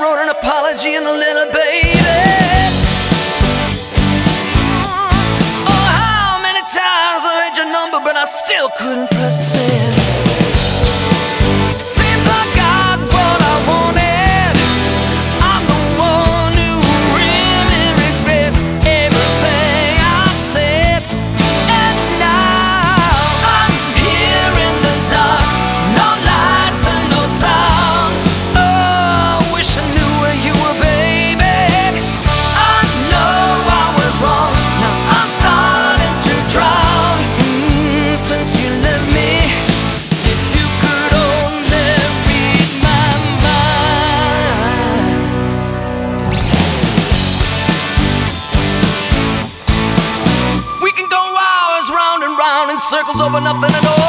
wrote an apology and a letter, baby. Oh, how many times I had your number, but I still couldn't press send. Seems I got what I wanted. I'm the one who really regrets everything I said. And now I'm here in the dark, no lights and no sound. Oh, I wish I knew where you were, baby. I know I was wrong. Now I'm starting to drown. Since you left me, if you could only read my mind. We can go hours round and round in circles over nothing at all.